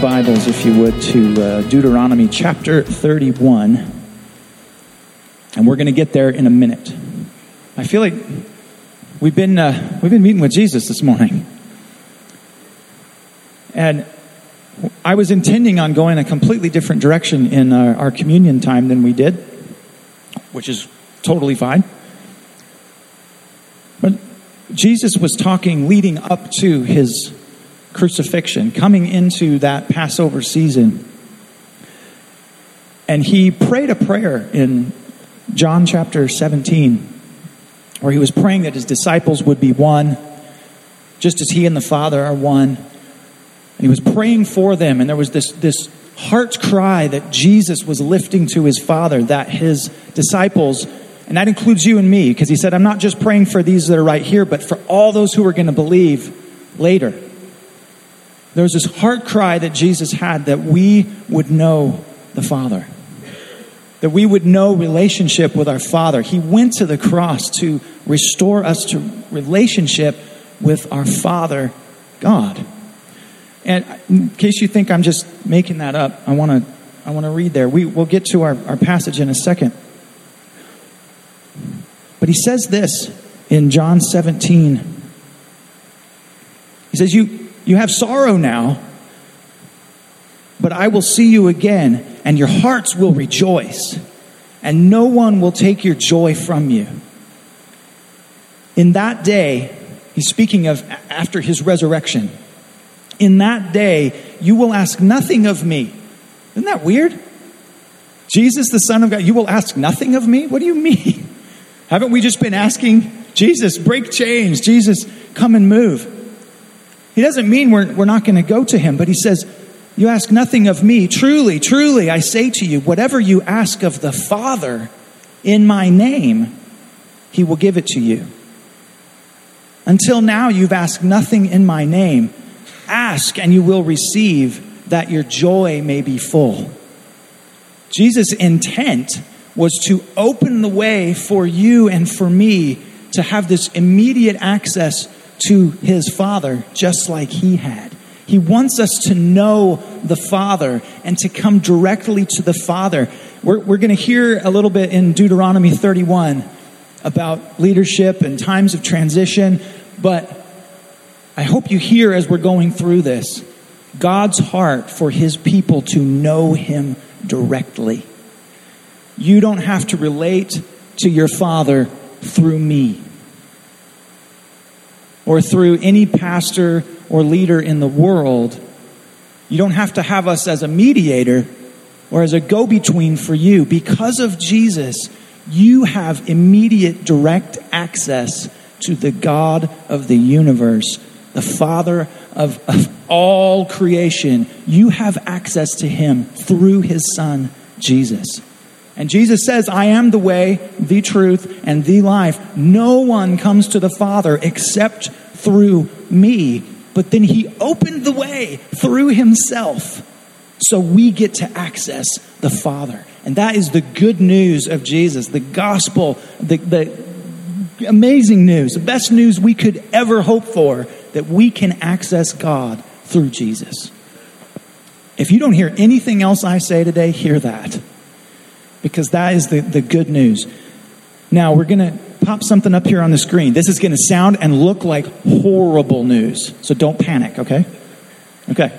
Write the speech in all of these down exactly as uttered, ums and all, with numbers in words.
Bibles, if you would, to uh, Deuteronomy chapter thirty-one. And we're going to get there in a minute. I feel like we've been uh, we've been meeting with Jesus this morning. And I was intending on going a completely different direction in our, our communion time than we did, which is totally fine. But Jesus was talking leading up to his crucifixion, coming into that Passover season. And he prayed a prayer in John chapter seventeen, where he was praying that his disciples would be one, just as he and the Father are one. And he was praying for them, and there was this, this heart's cry that Jesus was lifting to his Father, that his disciples, and that includes you and me, because he said, I'm not just praying for these that are right here, but for all those who are going to believe later. There was this heart cry that Jesus had that we would know the Father, that we would know relationship with our Father. He went to the cross to restore us to relationship with our Father, God. And in case you think I'm just making that up, I want to I want to read there. We, we'll get to our, our passage in a second. But he says this in John seventeen. He says, you, you have sorrow now, but I will see you again, and your hearts will rejoice, and no one will take your joy from you. In that day, he's speaking of after his resurrection. In that day, you will ask nothing of me. Isn't that weird? Jesus, the Son of God, you will ask nothing of me? What do you mean? Haven't we just been asking, Jesus, break chains. Jesus, come and move. He doesn't mean we're, we're not going to go to him, but he says, you ask nothing of me. Truly, truly, I say to you, whatever you ask of the Father in my name, he will give it to you. Until now, you've asked nothing in my name. Ask and you will receive, that your joy may be full. Jesus' intent was to open the way for you and for me to have this immediate access to his Father, just like he had. He wants us to know the Father and to come directly to the Father. We're, we're going to hear a little bit in Deuteronomy thirty-one about leadership and times of transition, but I hope you hear as we're going through this, God's heart for his people to know him directly. You don't have to relate to your Father through me or through any pastor or leader in the world. You don't have to have us as a mediator or as a go-between for you. Because of Jesus, you have immediate direct access to the God of the universe, the Father of, of all creation. You have access to him through his Son, Jesus. And Jesus says, I am the way, the truth, and the life. No one comes to the Father except through me. But then he opened the way through himself so we get to access the Father. And that is the good news of Jesus, the gospel, the, the amazing news, the best news we could ever hope for, that we can access God through Jesus. If you don't hear anything else I say today, hear that. Because that is the, the good news. Now, we're going to pop something up here on the screen. This is going to sound and look like horrible news. So don't panic, okay? Okay.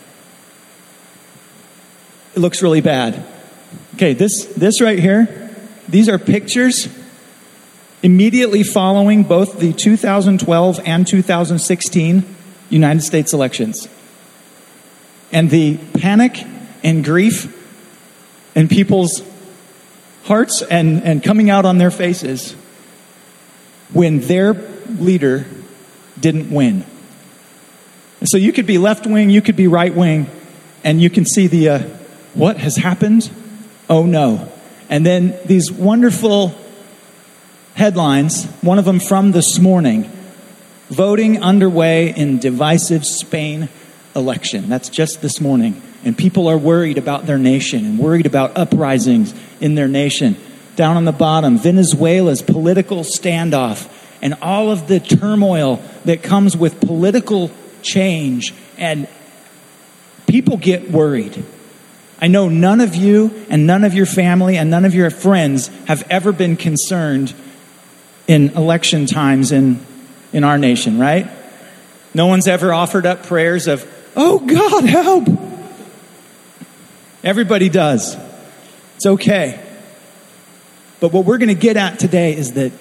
It looks really bad. Okay, this, this right here, these are pictures immediately following both the two thousand twelve and two thousand sixteen United States elections. And the panic and grief in people's hearts and, and coming out on their faces when their leader didn't win. And so you could be left wing, you could be right wing, and you can see the, uh, what has happened? Oh no. And then these wonderful headlines, one of them from this morning, voting underway in divisive Spain election. That's just this morning. And people are worried about their nation and worried about uprisings in their nation. Down on the bottom, Venezuela's political standoff and all of the turmoil that comes with political change and people get worried. I know none of you and none of your family and none of your friends have ever been concerned in election times in, in our nation, right? No one's ever offered up prayers of, oh God, help. Everybody does. It's okay. But what we're going to get at today is that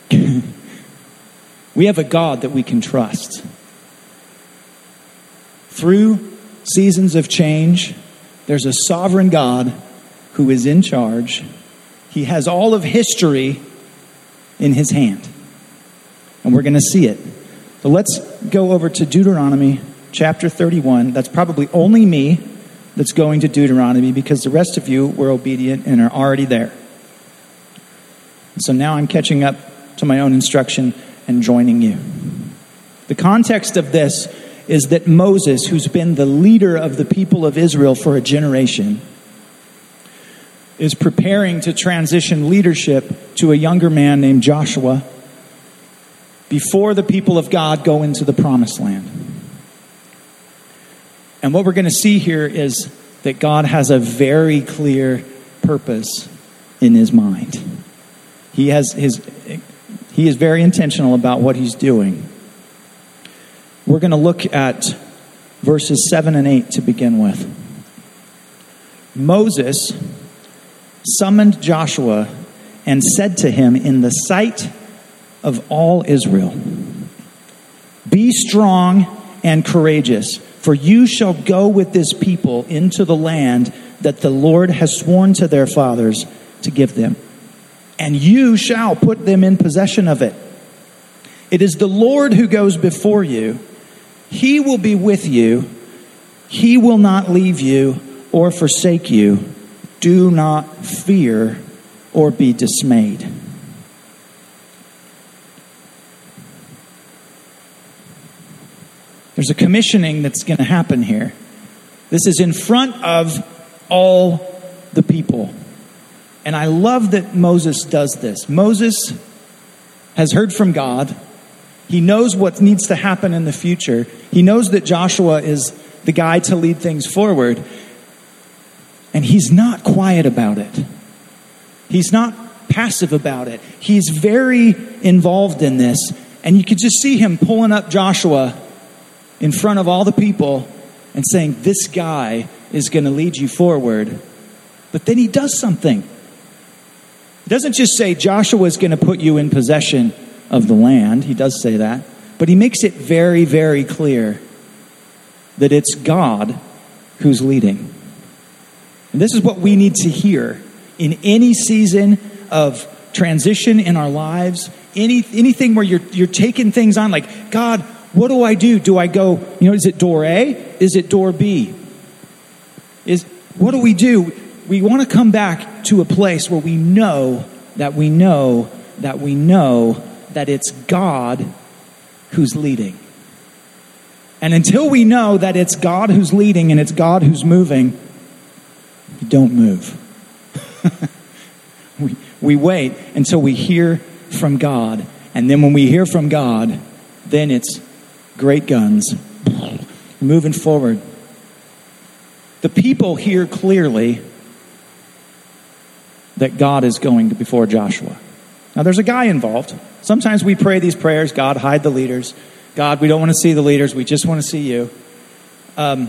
we have a God that we can trust. Through seasons of change, there's a sovereign God who is in charge. He has all of history in his hand. And we're going to see it. So let's go over to Deuteronomy chapter thirty-one. That's probably only me that's going to Deuteronomy because the rest of you were obedient and are already there. So now I'm catching up to my own instruction and joining you. The context of this is that Moses, who's been the leader of the people of Israel for a generation, is preparing to transition leadership to a younger man named Joshua before the people of God go into the promised land. And what we're going to see here is that God has a very clear purpose in his mind. He has his he is very intentional about what he's doing. We're going to look at verses seven and eight to begin with. Moses summoned Joshua and said to him in the sight of all Israel, "Be strong and courageous, for you shall go with this people into the land that the Lord has sworn to their fathers to give them. And you shall put them in possession of it. It is the Lord who goes before you. He will be with you. He will not leave you or forsake you. Do not fear or be dismayed." There's a commissioning that's going to happen here. This is in front of all the people. And I love that Moses does this. Moses has heard from God. He knows what needs to happen in the future. He knows that Joshua is the guy to lead things forward. And he's not quiet about it. He's not passive about it. He's very involved in this. And you could just see him pulling up Joshua in front of all the people and saying, this guy is going to lead you forward. But then he does something. He doesn't just say Joshua is going to put you in possession of the land. He does say that. But he makes it very, very clear that it's God who's leading. And this is what we need to hear in any season of transition in our lives. Any anything where you're you're taking things on like, God, what do I do? Do I go, you know, is it door A? Is it door B? Is what do we do? We want to come back to a place where we know that we know that we know that it's God who's leading. And until we know that it's God who's leading and it's God who's moving, we don't move. we, we wait until we hear from God. And then when we hear from God, then it's great guns. Moving forward. The people hear clearly that God is going before Joshua. Now there's a guy involved. Sometimes we pray these prayers, God, hide the leaders. God, we don't want to see the leaders. We just want to see you. Um,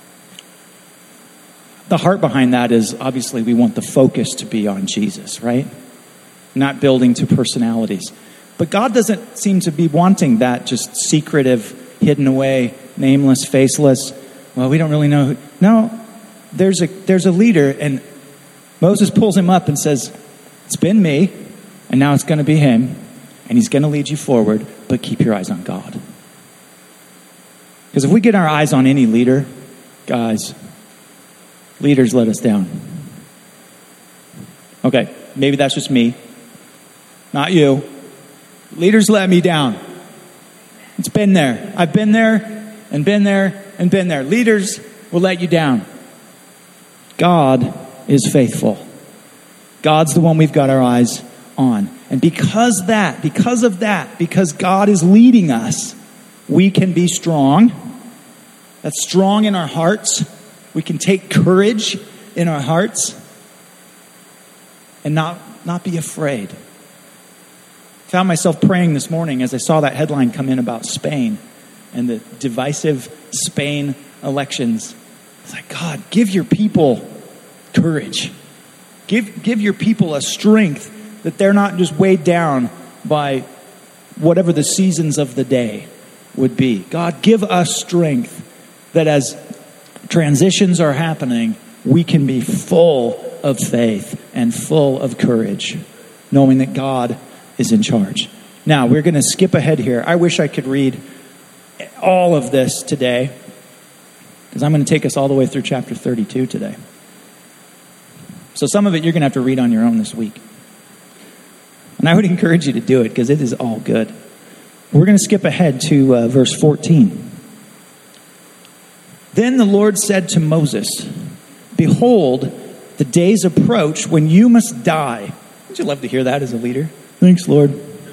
the heart behind that is obviously we want the focus to be on Jesus, right? Not building to personalities. But God doesn't seem to be wanting that just secretive, hidden away, nameless, faceless. Well, we don't really know. Who. No, there's a there's a leader, and Moses pulls him up and says, it's been me, and now it's going to be him, and he's going to lead you forward, but keep your eyes on God. Because if we get our eyes on any leader, guys, leaders let us down. Okay, maybe that's just me, not you. Leaders let me down. It's been there. I've been there and been there and been there. Leaders will let you down. God is faithful. God's the one we've got our eyes on. And because that, because of that, because God is leading us, we can be strong. That's strong in our hearts. We can take courage in our hearts and not, not be afraid. Found myself praying this morning as I saw that headline come in about Spain and the divisive Spain elections. It's like, God, give your people courage. Give, give your people a strength that they're not just weighed down by whatever the seasons of the day would be. God, give us strength that as transitions are happening, we can be full of faith and full of courage, knowing that God is in charge. Now, we're going to skip ahead here. I wish I could read all of this today, because I'm going to take us all the way through chapter thirty-two today. So some of it you're going to have to read on your own this week. And I would encourage you to do it, because it is all good. We're going to skip ahead to uh, verse fourteen. Then the Lord said to Moses, "Behold, the days approach when you must die." Would you love to hear that as a leader? Thanks, Lord.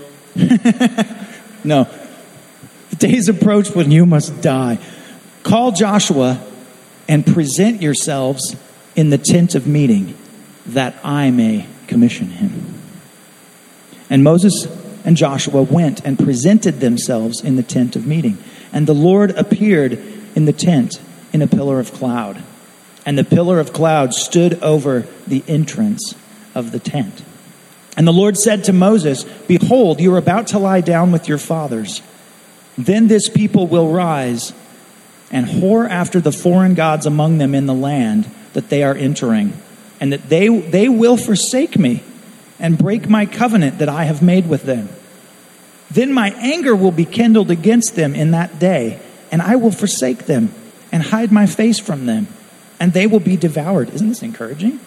No. The days approach when you must die. Call Joshua and present yourselves in the tent of meeting, that I may commission him. And Moses and Joshua went and presented themselves in the tent of meeting. And the Lord appeared in the tent in a pillar of cloud. And the pillar of cloud stood over the entrance of the tent. And the Lord said to Moses, "Behold, you are about to lie down with your fathers. Then this people will rise and whore after the foreign gods among them in the land that they are entering, and that they, they will forsake me and break my covenant that I have made with them. Then my anger will be kindled against them in that day, and I will forsake them and hide my face from them, and they will be devoured." Isn't this encouraging?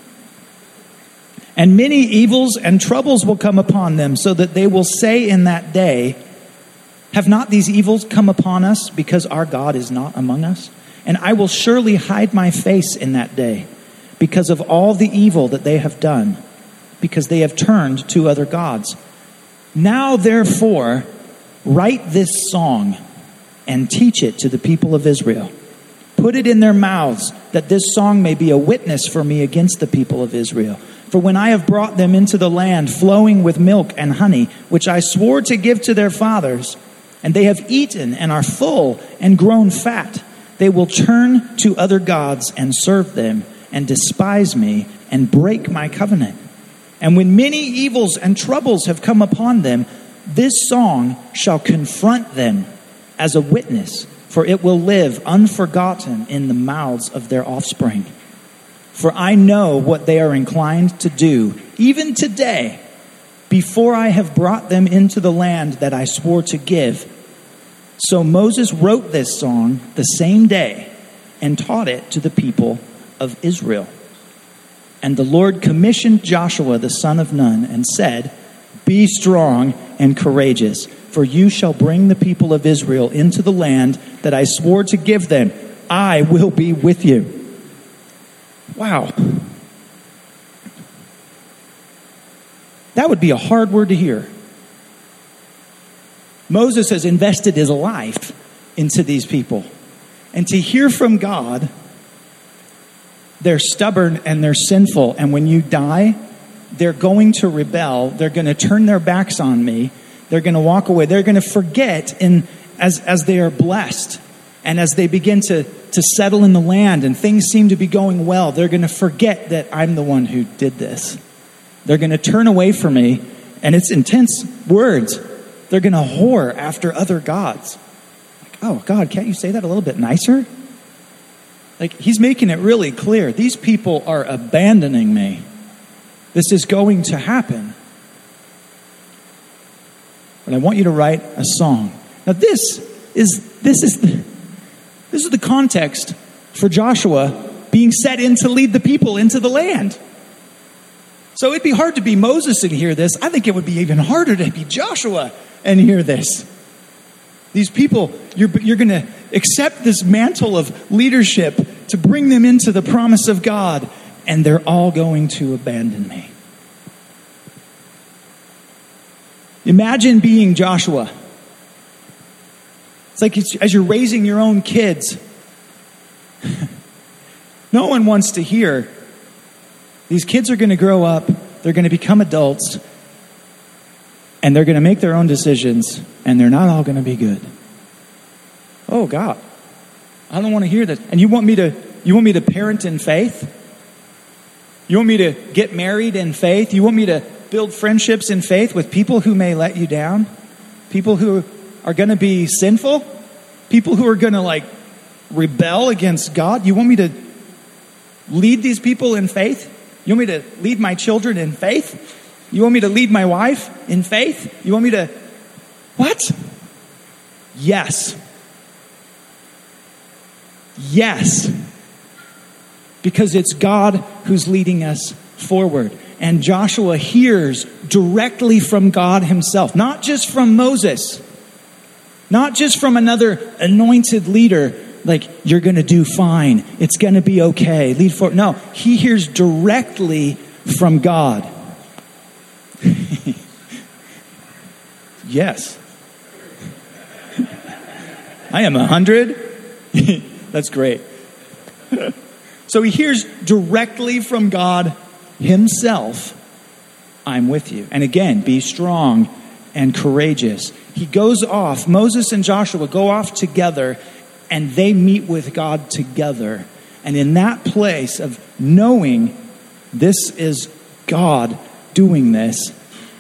"And many evils and troubles will come upon them, so that they will say in that day, 'Have not these evils come upon us because our God is not among us?' And I will surely hide my face in that day because of all the evil that they have done, because they have turned to other gods. Now, therefore, write this song and teach it to the people of Israel. Put it in their mouths, that this song may be a witness for me against the people of Israel. For when I have brought them into the land flowing with milk and honey, which I swore to give to their fathers, and they have eaten and are full and grown fat, they will turn to other gods and serve them and despise me and break my covenant. And when many evils and troubles have come upon them, this song shall confront them as a witness, for it will live unforgotten in the mouths of their offspring. For I know what they are inclined to do, even today, before I have brought them into the land that I swore to give." So Moses wrote this song the same day and taught it to the people of Israel. And the Lord commissioned Joshua the son of Nun and said, "Be strong and courageous, for you shall bring the people of Israel into the land that I swore to give them. I will be with you." Wow. That would be a hard word to hear. Moses has invested his life into these people. And to hear from God, they're stubborn and they're sinful. And when you die, they're going to rebel. They're going to turn their backs on me. They're going to walk away. They're going to forget in, as, as they are blessed. And as they begin to, to settle in the land and things seem to be going well, they're going to forget that I'm the one who did this. They're going to turn away from me. And it's intense words. They're going to whore after other gods. Like, oh, God, can't you say that a little bit nicer? Like, he's making it really clear. These people are abandoning me. This is going to happen. But I want you to write a song. Now, this is this is the, this is the context for Joshua being set in to lead the people into the land. So it'd be hard to be Moses and hear this. I think it would be even harder to be Joshua and hear this. These people, you're, you're going to accept this mantle of leadership to bring them into the promise of God, and they're all going to abandon me. Imagine being Joshua. It's like it's, as you're raising your own kids, No one wants to hear, these kids are going to grow up, they're going to become adults, and they're going to make their own decisions, and they're not all going to be good. Oh, God, I don't want to hear this. And you want me to, you want me to parent in faith? You want me to get married in faith? You want me to build friendships in faith with people who may let you down? People who are going to be sinful? People who are going to like rebel against God? You want me to lead these people in faith? You want me to lead my children in faith? You want me to lead my wife in faith? You want me to... What? Yes. Yes. Because it's God who's leading us forward. And Joshua hears directly from God himself, not just from Moses, not just from another anointed leader, like, you're going to do fine, it's going to be okay, lead forward. No, he hears directly from God. Yes. I am a hundred. That's great. So he hears directly from God himself, I'm with you. And again, be strong and courageous. He goes off, Moses and Joshua go off together, and they meet with God together. And in that place of knowing this is God doing this,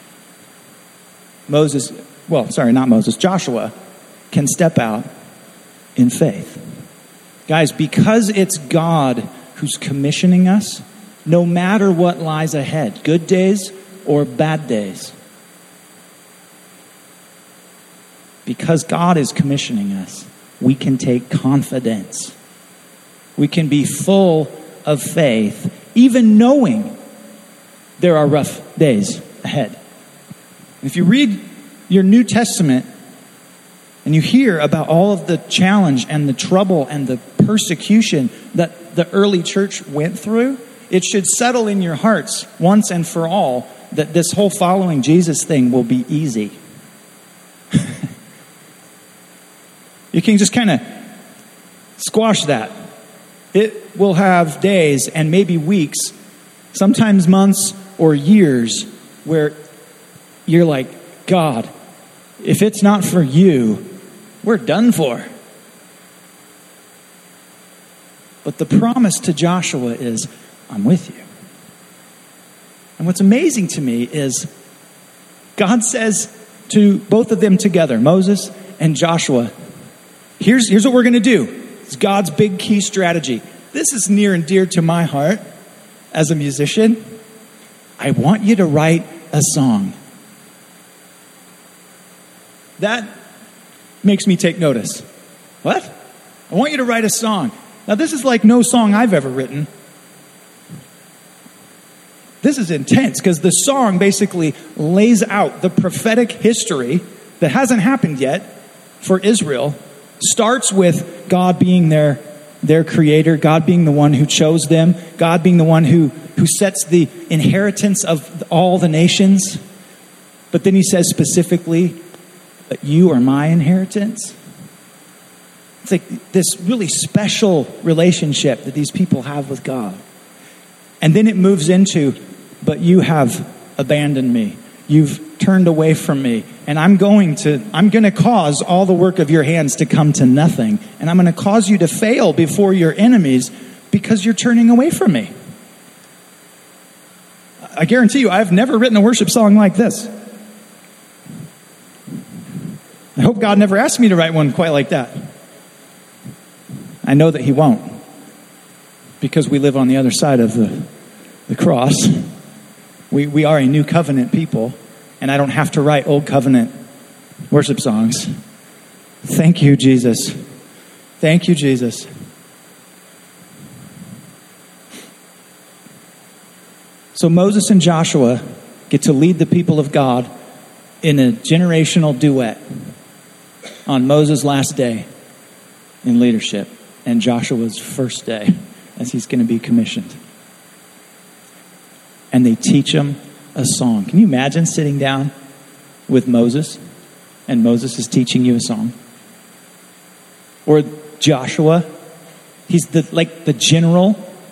Moses, well, sorry, not Moses, Joshua can step out in faith. Guys, because it's God who's commissioning us, no matter what lies ahead, good days or bad days, because God is commissioning us, we can take confidence. We can be full of faith, even knowing there are rough days ahead. If you read your New Testament and you hear about all of the challenge and the trouble and the persecution that the early church went through, it should settle in your hearts once and for all that this whole following Jesus thing will be easy. You can just kind of squash that. It will have days and maybe weeks, sometimes months or years, where you're like, God, if it's not for you, we're done for. But the promise to Joshua is, I'm with you. And what's amazing to me is God says to both of them together, Moses and Joshua, here's, here's what we're going to do. It's God's big key strategy. This is near and dear to my heart as a musician. I want you to write a song. That makes me take notice. What? I want you to write a song. Now, this is like no song I've ever written. This is intense because the song basically lays out the prophetic history that hasn't happened yet for Israel. Starts with God being their, their creator, God being the one who chose them, God being the one who, who sets the inheritance of all the nations. But then he says specifically, but you are my inheritance. It's like this really special relationship that these people have with God. And then it moves into, but you have abandoned me. You've turned away from me. And I'm going to, I'm going to cause all the work of your hands to come to nothing. And I'm going to cause you to fail before your enemies because you're turning away from me. I guarantee you, I've never written a worship song like this. I hope God never asked me to write one quite like that. I know that he won't, because we live on the other side of the, the cross. We, we are a new covenant people, and I don't have to write old covenant worship songs. Thank you, Jesus. Thank you, Jesus. So Moses and Joshua get to lead the people of God in a generational duet on Moses' last day in leadership and Joshua's first day as he's going to be commissioned. And they teach him a song. Can you imagine sitting down with Moses and Moses is teaching you a song? Or Joshua, he's the like the general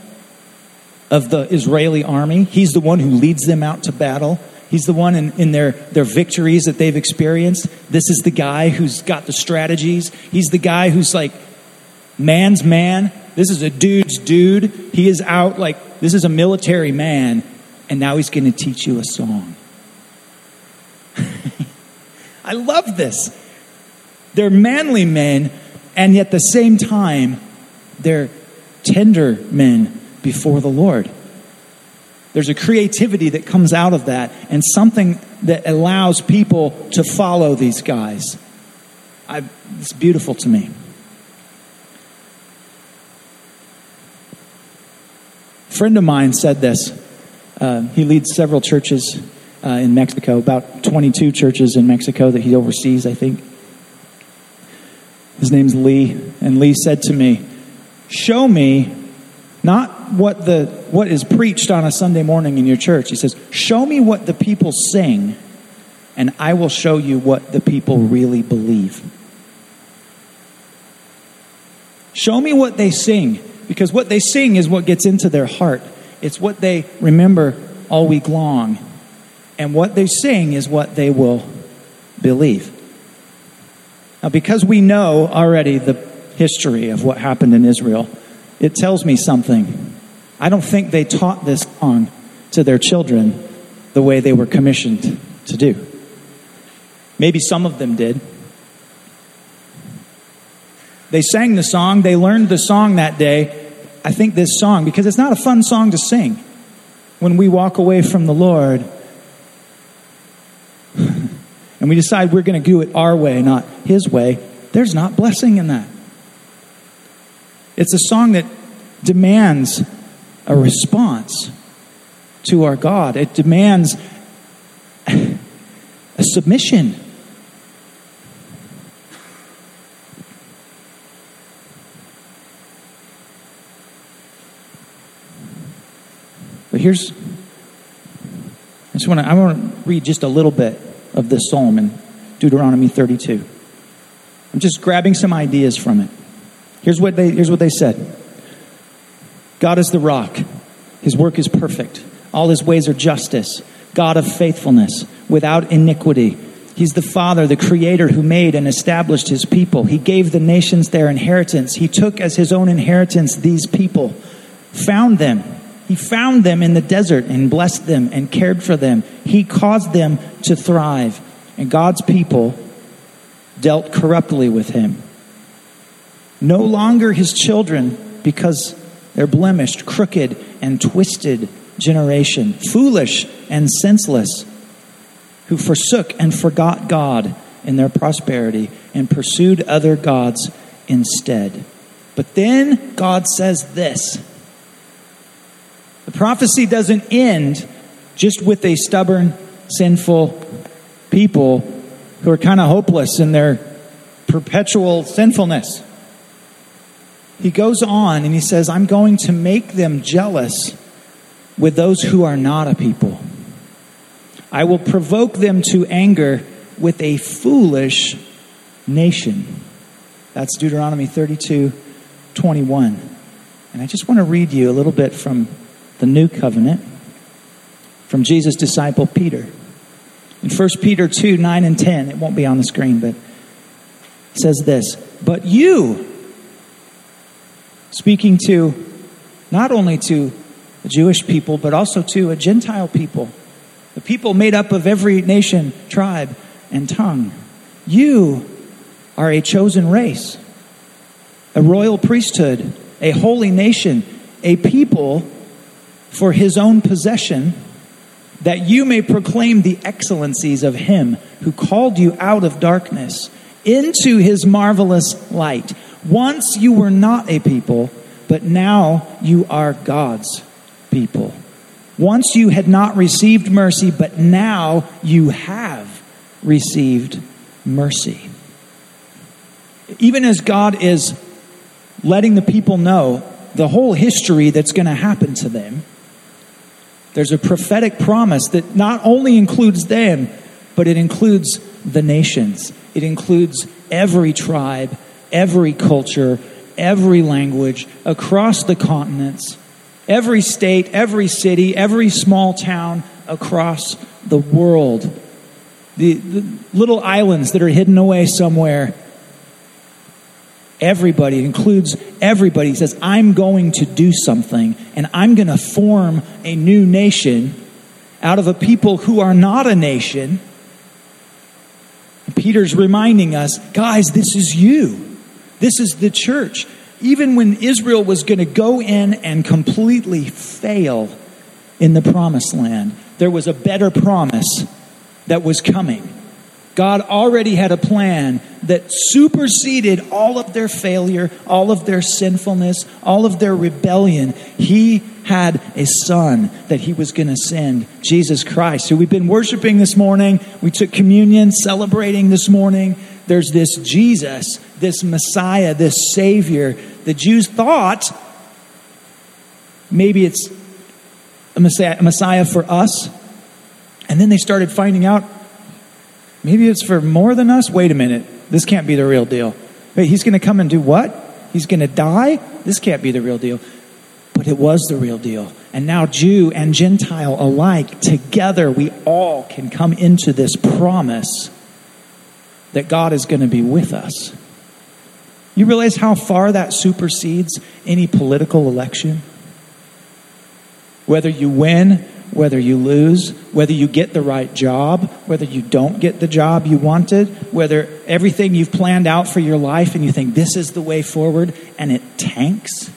of the Israeli army. He's the one who leads them out to battle. He's the one in, in their, their victories that they've experienced. This is the guy who's got the strategies. He's the guy who's like, man's man. This is a dude's dude. He is out like, this is a military man. And now he's going to teach you a song. I love this. They're manly men, and yet at the same time, they're tender men before the Lord. There's a creativity that comes out of that, and something that allows people to follow these guys. I, it's beautiful to me. A friend of mine said this. Uh, he leads several churches uh, in Mexico, about twenty-two churches in Mexico that he oversees, I think. His name's Lee, and Lee said to me, show me not what the what is preached on a Sunday morning in your church. He says, show me what the people sing, and I will show you what the people really believe. Show me what they sing, because what they sing is what gets into their heart. It's what they remember all week long. And what they sing is what they will believe. Now, because we know already the history of what happened in Israel, it tells me something. I don't think they taught this song to their children the way they were commissioned to do. Maybe some of them did. They sang the song. They learned the song that day. I think this song, because it's not a fun song to sing when we walk away from the Lord and we decide we're going to do it our way, not His way. There's not blessing in that. It's a song that demands a response to our God. It demands a submission. But here's, I just want to, I want to read just a little bit of this psalm in Deuteronomy thirty-two. I'm just grabbing some ideas from it. Here's what they, here's what they said. God is the rock. His work is perfect. All His ways are justice. God of faithfulness, without iniquity. He's the Father, the Creator who made and established His people. He gave the nations their inheritance. He took as His own inheritance these people, found them. He found them in the desert and blessed them and cared for them. He caused them to thrive. And God's people dealt corruptly with Him. No longer His children, because they're blemished, crooked, and twisted generation, foolish and senseless, who forsook and forgot God in their prosperity and pursued other gods instead. But then God says this. The prophecy doesn't end just with a stubborn, sinful people who are kind of hopeless in their perpetual sinfulness. He goes on and he says, I'm going to make them jealous with those who are not a people. I will provoke them to anger with a foolish nation. That's Deuteronomy thirty-two twenty-one. And I just want to read you a little bit from the New Covenant, from Jesus' disciple Peter. In First Peter two, nine and ten, it won't be on the screen, but it says this, but you, speaking to, not only to the Jewish people, but also to a Gentile people, the people made up of every nation, tribe, and tongue. You are a chosen race, a royal priesthood, a holy nation, a people for His own possession, that you may proclaim the excellencies of Him who called you out of darkness into His marvelous light. Once you were not a people, but now you are God's people. Once you had not received mercy, but now you have received mercy. Even as God is letting the people know the whole history that's going to happen to them, there's a prophetic promise that not only includes them, but it includes the nations. It includes every tribe, every culture, every language, across the continents, Every state, every city, every small town across the world. The, the little islands that are hidden away somewhere. Everybody, it includes everybody. He says, I'm going to do something, and I'm going to form a new nation out of a people who are not a nation. And Peter's reminding us, guys, this is you. This is the church. Even when Israel was going to go in and completely fail in the promised land, there was a better promise that was coming. God already had a plan that superseded all of their failure, all of their sinfulness, all of their rebellion. He had a son that he was going to send, Jesus Christ, who we've been worshiping this morning. We took communion, celebrating this morning. There's this Jesus, this Messiah, this Savior. The Jews thought maybe it's a Messiah, a Messiah for us. And then they started finding out, maybe it's for more than us. Wait a minute. This can't be the real deal. Wait, he's going to come and do what? He's going to die? This can't be the real deal. But it was the real deal. And now Jew and Gentile alike, together we all can come into this promise that God is going to be with us. You realize how far that supersedes any political election? Whether you win, whether you lose, whether you get the right job, whether you don't get the job you wanted, whether everything you've planned out for your life and you think this is the way forward and it tanks.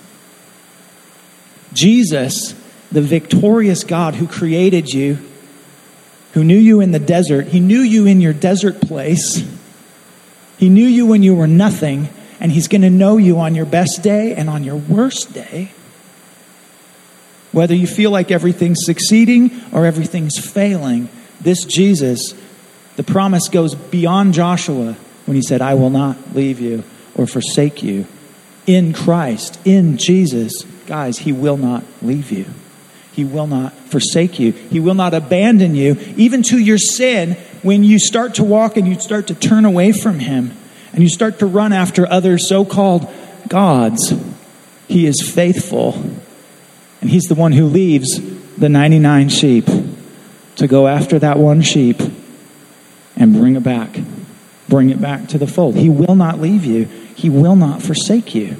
Jesus, the victorious God who created you, who knew you in the desert, he knew you in your desert place. He knew you when you were nothing, and he's going to know you on your best day and on your worst day. Whether you feel like everything's succeeding or everything's failing, this Jesus, the promise goes beyond Joshua when he said, I will not leave you or forsake you. In Christ, in Jesus, guys, he will not leave you. He will not forsake you. He will not abandon you, even to your sin. When you start to walk and you start to turn away from him and you start to run after other so-called gods, he is faithful. And he's the one who leaves the ninety-nine sheep to go after that one sheep and bring it back. Bring it back to the fold. He will not leave you. He will not forsake you.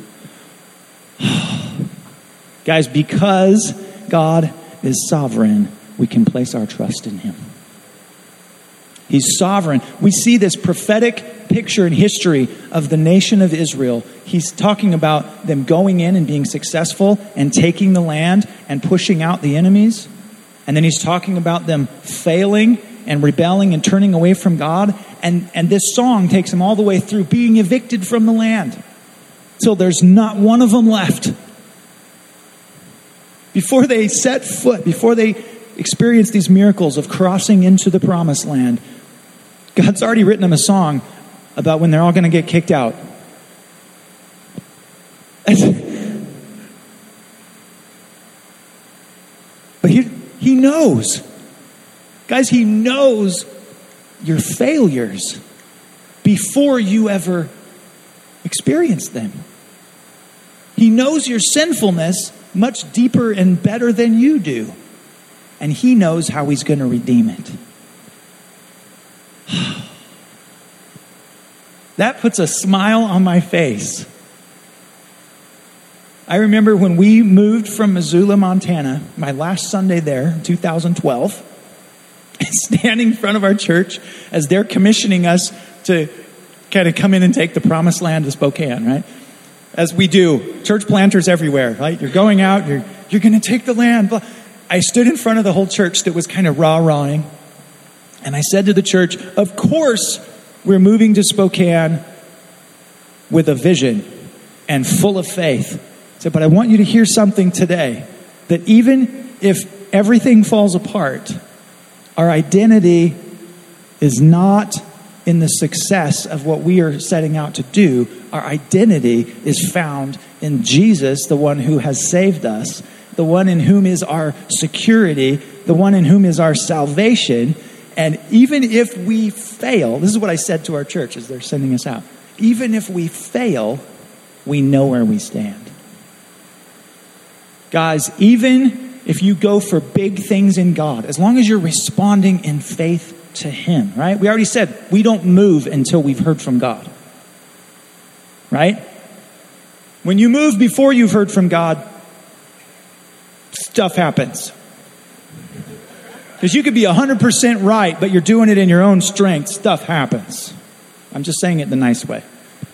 Guys, because God is sovereign, we can place our trust in him. He's sovereign. We see this prophetic picture in history of the nation of Israel. He's talking about them going in and being successful and taking the land and pushing out the enemies. And then he's talking about them failing and rebelling and turning away from God. And, and this song takes them all the way through being evicted from the land till there's not one of them left. Before they set foot, before they experience these miracles of crossing into the promised land, God's already written them a song about when they're all going to get kicked out. But he, he knows. Guys, he knows your failures before you ever experience them. He knows your sinfulness much deeper and better than you do. And he knows how he's going to redeem it. That puts a smile on my face. I remember when we moved from Missoula, Montana, my last Sunday there, in two thousand twelve, standing in front of our church as they're commissioning us to kind of come in and take the promised land of Spokane, right? As we do, church planters everywhere, right? You're going out, you're you're going to take the land. I stood in front of the whole church that was kind of rah-rahing, and I said to the church, of course, we're moving to Spokane with a vision and full of faith. I said, but I want you to hear something today, that even if everything falls apart, our identity is not in the success of what we are setting out to do. Our identity is found in Jesus, the one who has saved us, the one in whom is our security, the one in whom is our salvation. And even if we fail, this is what I said to our church as they're sending us out. Even if we fail, we know where we stand. Guys, even if you go for big things in God, as long as you're responding in faith to Him, right? We already said we don't move until we've heard from God, right? When you move before you've heard from God, stuff happens. Because you could be one hundred percent right, but you're doing it in your own strength. Stuff happens. I'm just saying it the nice way.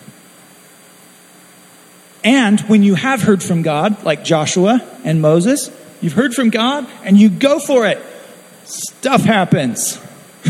And when you have heard from God, like Joshua and Moses, you've heard from God and you go for it, stuff happens.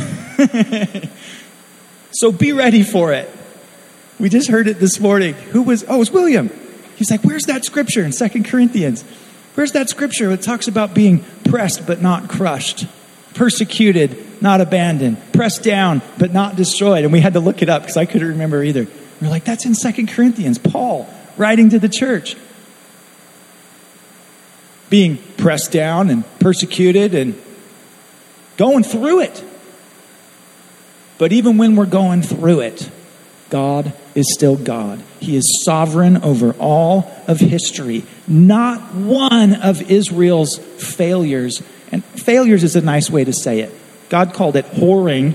So be ready for it. We just heard it this morning. Who was, oh, it was William. He's like, where's that scripture in Second Corinthians? Where's that scripture that talks about being pressed but not crushed? Persecuted, not abandoned. Pressed down, but not destroyed. And we had to look it up because I couldn't remember either. We're like, that's in Second Corinthians. Paul writing to the church. Being pressed down and persecuted and going through it. But even when we're going through it, God is still God. He is sovereign over all of history. Not one of Israel's failures, and failures is a nice way to say it. God called it whoring.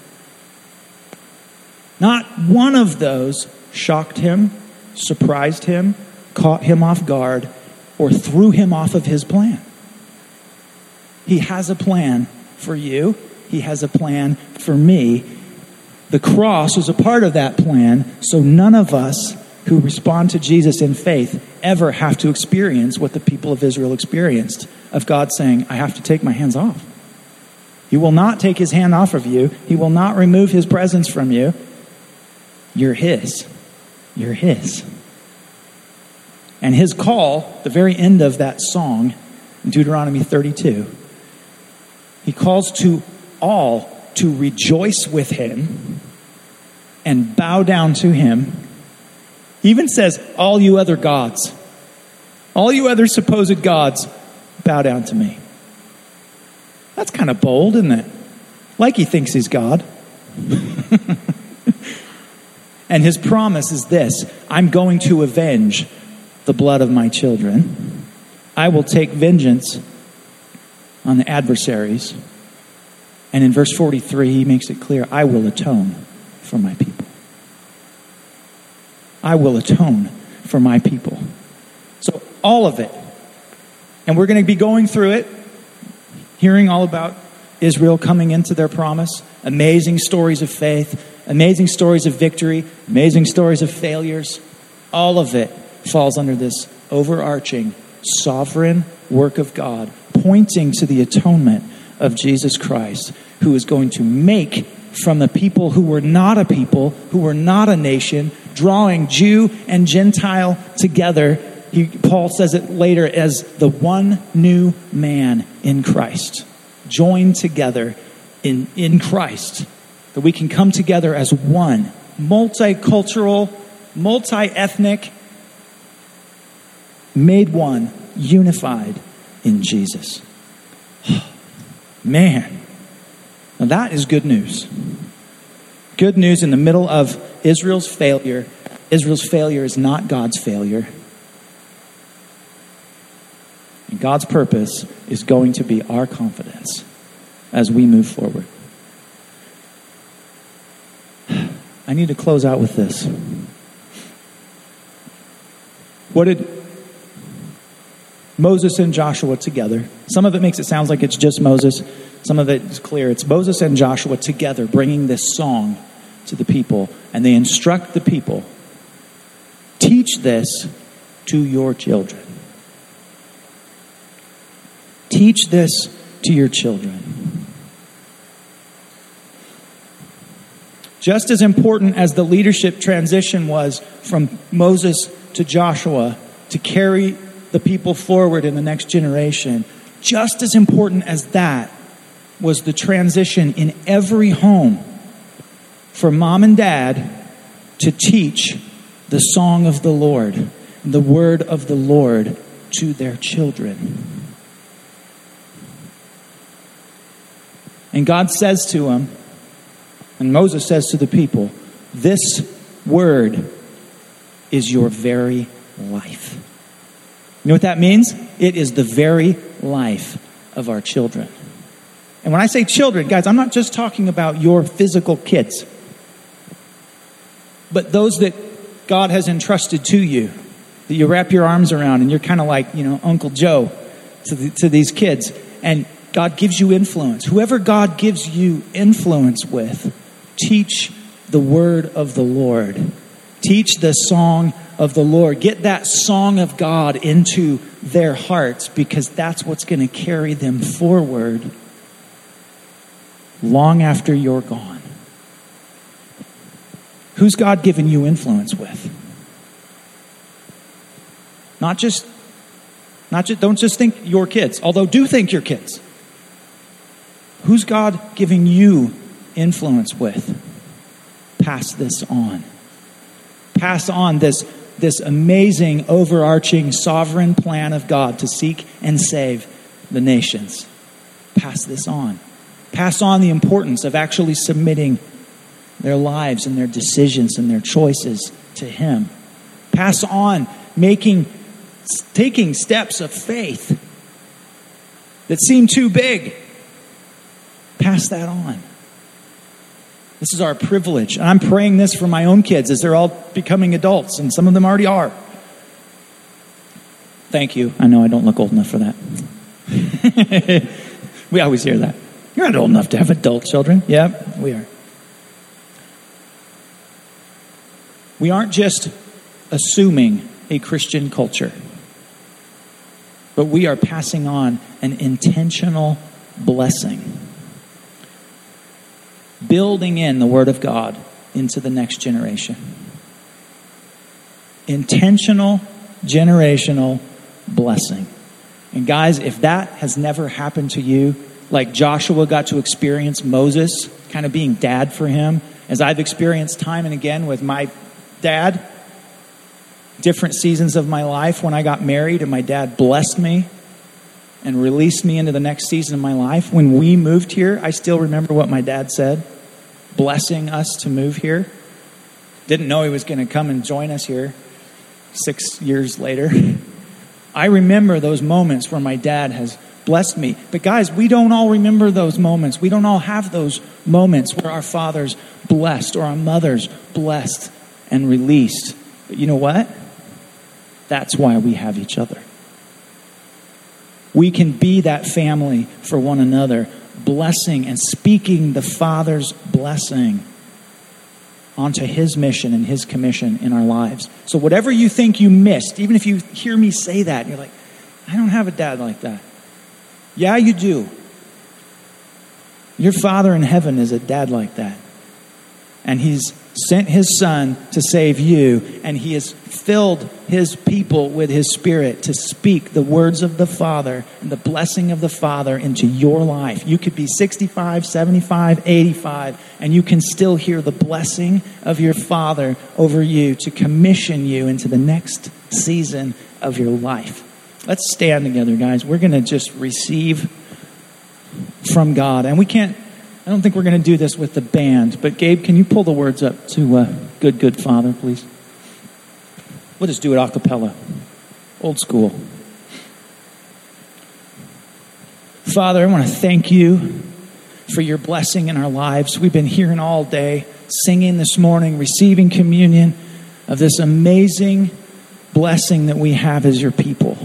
Not one of those shocked him, surprised him, caught him off guard, or threw him off of his plan. He has a plan for you. He has a plan for me. The cross was a part of that plan, so none of us who respond to Jesus in faith ever have to experience what the people of Israel experienced, of God saying, I have to take my hands off. He will not take his hand off of you. He will not remove his presence from you. You're his. You're his. And his call, the very end of that song, in Deuteronomy thirty-two, he calls to all to rejoice with him and bow down to him. He even says, all you other gods, all you other supposed gods, bow down to me. That's kind of bold, isn't it? Like he thinks he's God. And his promise is this: I'm going to avenge the blood of my children. I will take vengeance on the adversaries. And in verse forty-three, he makes it clear, I will atone for my people. I will atone for my people. So all of it. And we're going to be going through it, hearing all about Israel coming into their promise. Amazing stories of faith, amazing stories of victory, amazing stories of failures. All of it falls under this overarching sovereign work of God, pointing to the atonement of Jesus Christ, who is going to make from the people who were not a people, who were not a nation, drawing Jew and Gentile together. He, Paul says it later as the one new man in Christ, joined together in, in Christ, that we can come together as one, multicultural, multi-ethnic, made one, unified in Jesus. Man, now that is good news. Good news in the middle of Israel's failure. Israel's failure is not God's failure. And God's purpose is going to be our confidence as we move forward. I need to close out with this. What did Moses and Joshua together? Some of it makes it sound like it's just Moses. Some of it is clear. It's Moses and Joshua together bringing this song to the people. And they instruct the people, teach this to your children. Teach this to your children. Just as important as the leadership transition was from Moses to Joshua to carry the people forward in the next generation, just as important as that was the transition in every home for mom and dad to teach the song of the Lord, the word of the Lord to their children. And God says to them, and Moses says to the people, this word is your very life. You know what that means? It is the very life of our children. And when I say children, guys, I'm not just talking about your physical kids, but those that God has entrusted to you, that you wrap your arms around, and you're kind of like, you know, Uncle Joe to, the, to these kids. And God gives you influence. Whoever God gives you influence with, teach the word of the Lord. Teach the song of the Lord. Get that song of God into their hearts, because that's what's going to carry them forward long after you're gone. Who's God given you influence with? Not just, not just, don't just think your kids, although do think your kids. Who's God giving you influence with? Pass this on. Pass on this, this amazing, overarching, sovereign plan of God to seek and save the nations. Pass this on. Pass on the importance of actually submitting their lives and their decisions and their choices to Him. Pass on making, taking steps of faith that seem too big. Pass that on. This is our privilege. And I'm praying this for my own kids as they're all becoming adults, and some of them already are. Thank you. I know I don't look old enough for that. We always hear that. You're not old enough to have adult children. Yeah, we are. We aren't just assuming a Christian culture, but we are passing on an intentional blessing. Building in the Word of God into the next generation. Intentional, generational blessing. And guys, if that has never happened to you, like Joshua got to experience Moses kind of being dad for him, as I've experienced time and again with my dad, different seasons of my life when I got married and my dad blessed me and released me into the next season of my life. When we moved here, I still remember what my dad said, blessing us to move here. Didn't know he was going to come and join us here six years later. I remember those moments where my dad has blessed me. But guys, we don't all remember those moments. We don't all have those moments where our father's blessed or our mother's blessed and released. But you know what? That's why we have each other. We can be that family for one another, blessing and speaking the Father's blessing onto His mission and His commission in our lives. So whatever you think you missed, even if you hear me say that, you're like, I don't have a dad like that. Yeah, you do. Your Father in heaven is a dad like that. And He's sent His Son to save you, and He has filled His people with His Spirit to speak the words of the Father and the blessing of the Father into your life. You could be sixty-five, seventy-five, eighty-five, and you can still hear the blessing of your Father over you to commission you into the next season of your life. Let's stand together, guys. We're going to just receive from God. And we can't, I don't think we're going to do this with the band, but Gabe, can you pull the words up to uh, Good, Good Father, please? We'll just do it a cappella. Old school. Father, I want to thank you for your blessing in our lives. We've been hearing all day, singing this morning, receiving communion of this amazing blessing that we have as your people.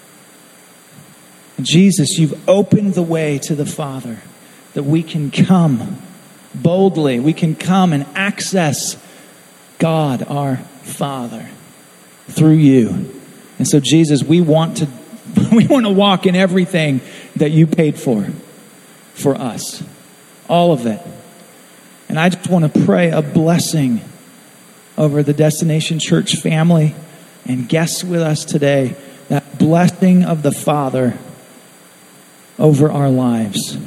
And Jesus, you've opened the way to the Father that we can come boldly. We can come and access God, our Father, through you. And so, Jesus, we want to we want to walk in everything that you paid for, for us. All of it. And I just want to pray a blessing over the Destination Church family and guests with us today. That blessing of the Father over our lives.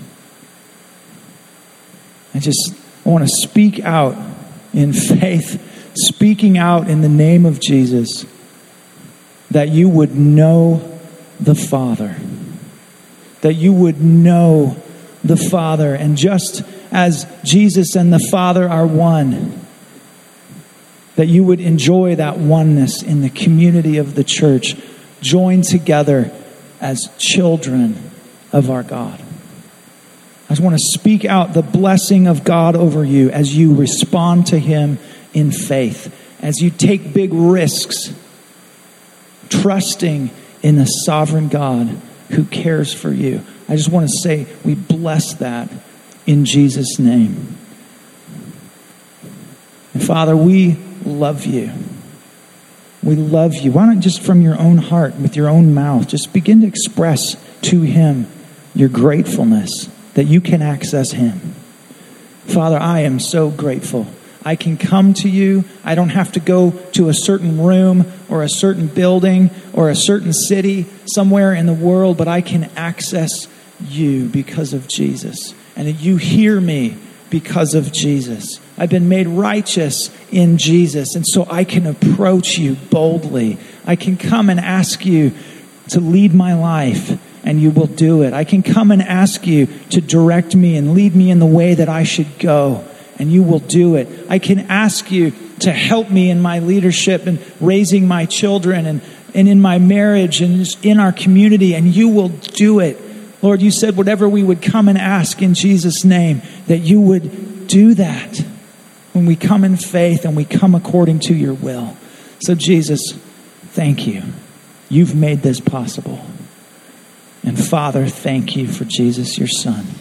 I just I want to speak out in faith, speaking out in the name of Jesus, that you would know the Father. That you would know the Father. And just as Jesus and the Father are one, that you would enjoy that oneness in the community of the church, joined together as children of our God. I just want to speak out the blessing of God over you as you respond to him in faith, as you take big risks, trusting in a sovereign God who cares for you. I just want to say we bless that in Jesus' name. And Father, we love you. We love you. Why not just from your own heart, with your own mouth, just begin to express to him your gratefulness that you can access him. Father, I am so grateful. I can come to you. I don't have to go to a certain room or a certain building or a certain city somewhere in the world, but I can access you because of Jesus. And that you hear me because of Jesus. I've been made righteous in Jesus, and so I can approach you boldly. I can come and ask you to lead my life, and you will do it. I can come and ask you to direct me and lead me in the way that I should go, and you will do it. I can ask you to help me in my leadership and raising my children and, and in my marriage and just in our community, and you will do it. Lord, you said whatever we would come and ask in Jesus' name, that you would do that when we come in faith and we come according to your will. So Jesus, thank you. You've made this possible. And Father, thank you for Jesus, your Son.